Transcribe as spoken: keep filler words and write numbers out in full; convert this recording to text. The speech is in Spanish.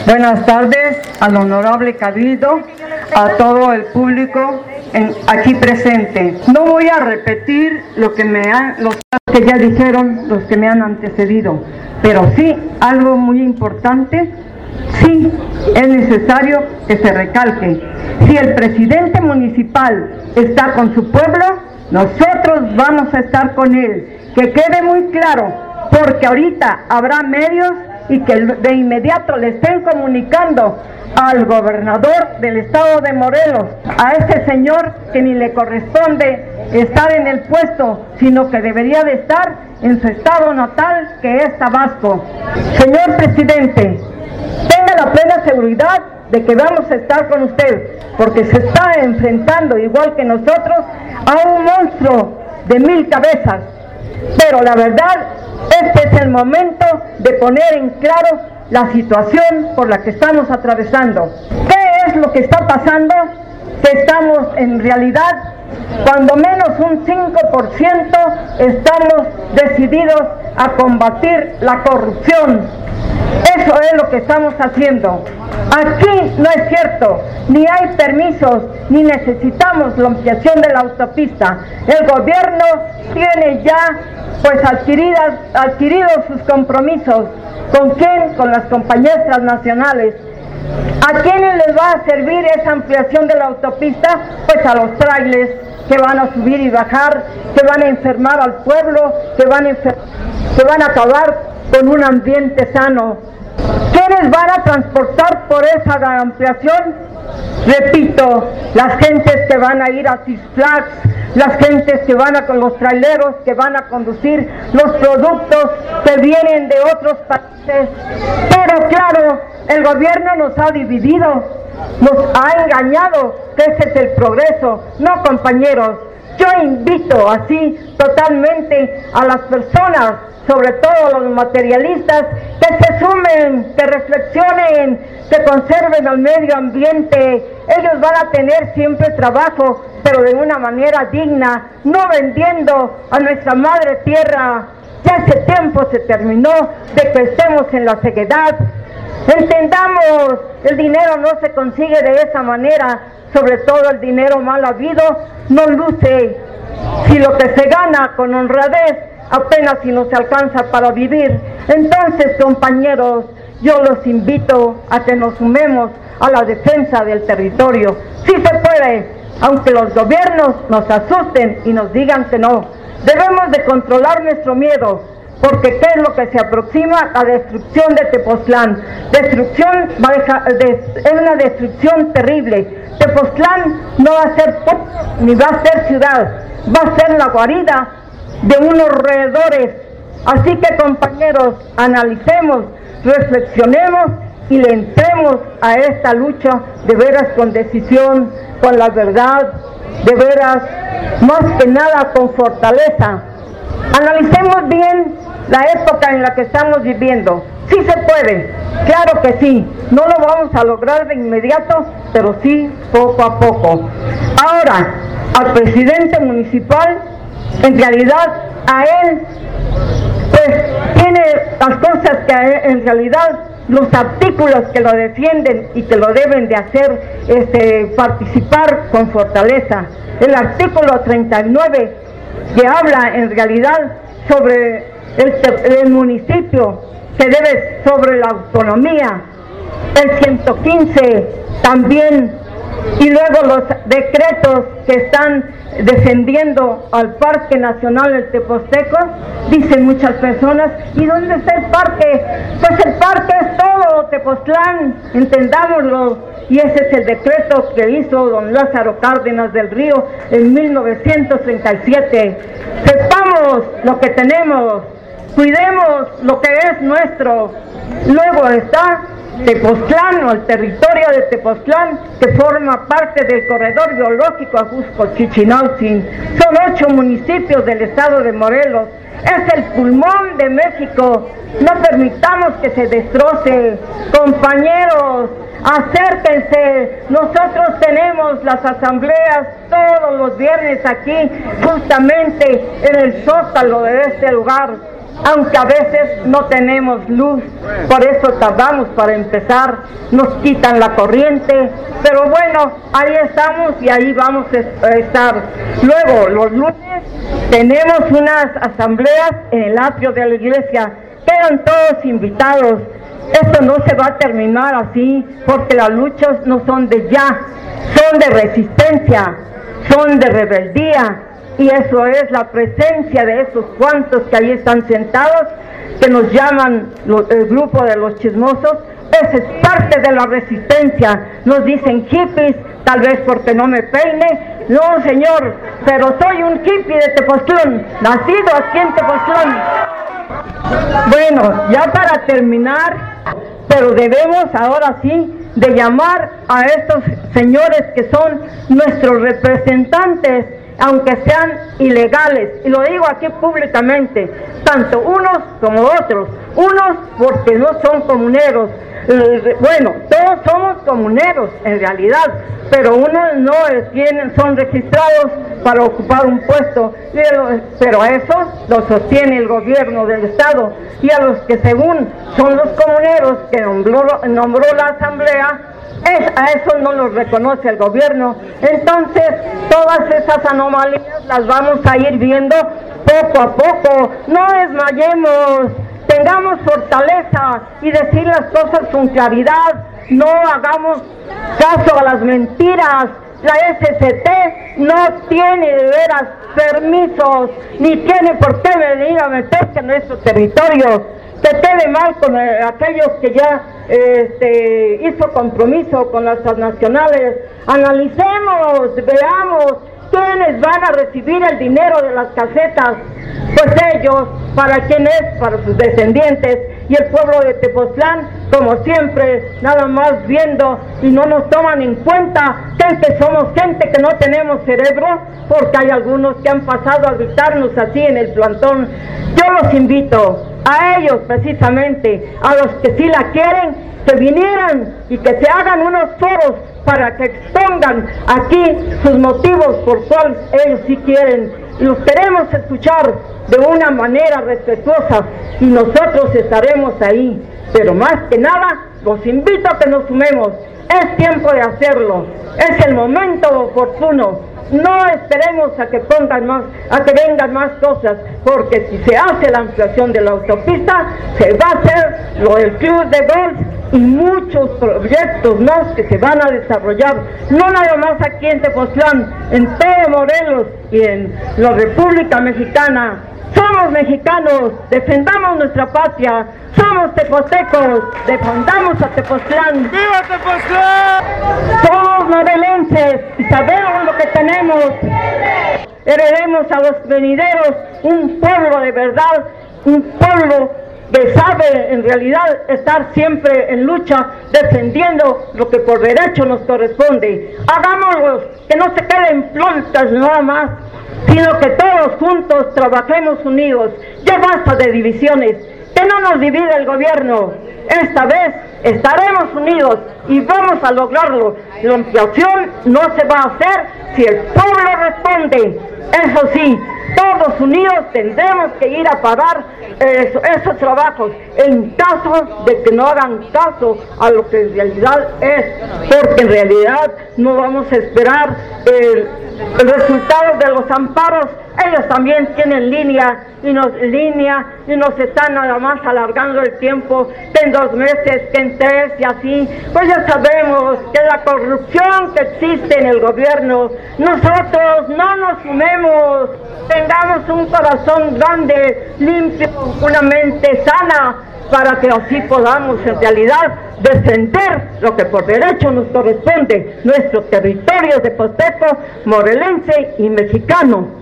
Buenas tardes al honorable cabildo, a todo el público en, aquí presente. No voy a repetir lo que me han, los que ya dijeron los que me han antecedido, pero sí algo muy importante, sí es necesario que se recalque. Si el presidente municipal está con su pueblo, nosotros vamos a estar con él. Que quede muy claro, porque ahorita habrá medios y que de inmediato le estén comunicando al gobernador del estado de Morelos, a ese señor que ni le corresponde estar en el puesto, sino que debería de estar en su estado natal, que es Tabasco. Señor presidente, tenga la plena seguridad de que vamos a estar con usted, porque se está enfrentando, igual que nosotros, a un monstruo de mil cabezas. Pero la verdad, este es el momento de poner en claro la situación por la que estamos atravesando. ¿Qué es lo que está pasando? Que estamos en realidad, cuando menos un cinco por ciento, estamos decididos a combatir la corrupción. Eso es lo que estamos haciendo. Aquí no es cierto, ni hay permisos, ni necesitamos la ampliación de la autopista. El gobierno tiene ya pues adquiridas, adquiridos sus compromisos. ¿Con quién? Con las compañías transnacionales. ¿A quiénes les va a servir esa ampliación de la autopista? Pues a los trailers que van a subir y bajar, que van a enfermar al pueblo, que van a, enfer- que van a acabar con un ambiente sano. ¿Quiénes van a transportar por esa ampliación? Repito, las gentes que van a ir a Six Flags, las gentes que van a con los traileros, que van a conducir los productos que vienen de otros países. Pero claro, el gobierno nos ha dividido, nos ha engañado, que ese es el progreso. No, compañeros, yo invito así totalmente a las personas, sobre todo los materialistas, que se sumen, que reflexionen, que conserven el medio ambiente. Ellos van a tener siempre trabajo, pero de una manera digna, no vendiendo a nuestra madre tierra. Ya ese tiempo se terminó de que estemos en la ceguedad. Entendamos, el dinero no se consigue de esa manera, sobre todo el dinero mal habido no luce. Si lo que se gana con honradez, apenas si nos alcanza para vivir. Entonces, compañeros, yo los invito a que nos sumemos a la defensa del territorio. Sí se puede, aunque los gobiernos nos asusten y nos digan que no. Debemos de controlar nuestro miedo, porque ¿qué es lo que se aproxima? La destrucción de Tepoztlán. Destrucción, es una destrucción terrible. Tepoztlán no va a ser pueblo, ni va a ser ciudad, va a ser la guarida de unos roedores. Así que, compañeros, analicemos, reflexionemos y le entremos a esta lucha de veras con decisión, con la verdad, de veras, más que nada con fortaleza. Analicemos bien la época en la que estamos viviendo. Sí se puede, claro que sí, no lo vamos a lograr de inmediato, pero sí poco a poco. Ahora, al presidente municipal, en realidad a él pues tiene las cosas que a él, en realidad los artículos que lo defienden y que lo deben de hacer este, participar con fortaleza. El artículo treinta y nueve, que habla en realidad sobre el, el municipio, que debe sobre la autonomía. El ciento quince también, y luego los decretos que están defendiendo al Parque Nacional del Teposteco. Dicen muchas personas, ¿y dónde está el parque? Pues el parque es todo Tepoztlán, entendámoslo, y ese es el decreto que hizo don Lázaro Cárdenas del Río en mil novecientos treinta y siete. Sepamos lo que tenemos, cuidemos lo que es nuestro. Luego está Tepoztlán, o el territorio de Tepoztlán, que forma parte del corredor biológico Ajusco-Chichinautzin. Son ocho municipios del estado de Morelos. Es el pulmón de México. No permitamos que se destroce. Compañeros, acérquense. Nosotros tenemos las asambleas todos los viernes aquí, justamente en el zócalo de este lugar. aunque a veces no tenemos luz, por eso tardamos para empezar, nos quitan la corriente, pero bueno, ahí estamos y ahí vamos a estar. Luego, los lunes tenemos unas asambleas en el atrio de la iglesia, quedan todos invitados. Esto no se va a terminar así, porque las luchas no son de ya, son de resistencia, son de rebeldía, y eso es la presencia de esos cuantos que ahí están sentados, que nos llaman lo, el grupo de los chismosos. Esa es parte de la resistencia. Nos dicen hippies, tal vez porque no me peine. No, señor, pero soy un hippie de Tepoztlán, nacido aquí en Tepoztlán. Bueno, ya para terminar, pero debemos ahora sí de llamar a estos señores que son nuestros representantes, aunque sean ilegales, y lo digo aquí públicamente, tanto unos como otros, unos porque no son comuneros, bueno, todos somos comuneros en realidad, pero unos no tienen, son registrados para ocupar un puesto, pero a esos los sostiene el gobierno del estado, y a los que según son los comuneros que nombró, nombró la asamblea, Es, a eso no los reconoce el gobierno. Entonces todas esas anomalías las vamos a ir viendo poco a poco. No desmayemos, tengamos fortaleza y decir las cosas con claridad, no hagamos caso a las mentiras. La S C T no tiene de veras permisos, ni tiene por qué venir a meterse en nuestro territorio. Que quede mal con eh, aquellos que ya este, hizo compromiso con las transnacionales. Analicemos, veamos quiénes van a recibir el dinero de las casetas. Pues ellos, ¿para quién es? Para sus descendientes. Y el pueblo de Tepoztlán, como siempre, nada más viendo y no nos toman en cuenta que somos gente que no tenemos cerebro, porque hay algunos que han pasado a gritarnos así en el plantón. Yo los invito a ellos precisamente, a los que sí la quieren, que vinieran y que se hagan unos foros para que expongan aquí sus motivos por cuales ellos sí quieren. Los queremos escuchar de una manera respetuosa y nosotros estaremos ahí, pero más que nada los invito a que nos sumemos. Es tiempo de hacerlo, es el momento oportuno. No esperemos a que pongan más, a que vengan más cosas, porque si se hace la ampliación de la autopista, se va a hacer lo del club de golf y muchos proyectos más que se van a desarrollar, no nada más aquí en Tepoztlán, en todo Morelos y en la República Mexicana. Somos mexicanos, defendamos nuestra patria, somos tepoztecos, defendamos a Tepoztlán. ¡Viva Tepoztlán! Somos morelenses y sabemos lo que tenemos. Heredemos a los venideros un pueblo de verdad, un pueblo que sabe en realidad estar siempre en lucha, defendiendo lo que por derecho nos corresponde. Hagámoslo, que no se queden plantas nada más, sino que todos juntos trabajemos unidos. Ya basta de divisiones, que no nos divide el gobierno. Esta vez estaremos unidos y vamos a lograrlo. La ampliación no se va a hacer si el pueblo responde. Eso sí, todos unidos tendremos que ir a parar eh, esos trabajos en caso de que no hagan caso a lo que en realidad es, porque en realidad no vamos a esperar el, el resultado de los amparos. Ellos también tienen línea y nos línea y nos están nada más alargando el tiempo, que en dos meses, que en tres y así. Pues ya sabemos que la corrupción que existe en el gobierno, nosotros no nos sumemos, tengamos un corazón grande, limpio, una mente sana, para que así podamos en realidad defender lo que por derecho nos corresponde, nuestro territorio tepozteco, morelense y mexicano.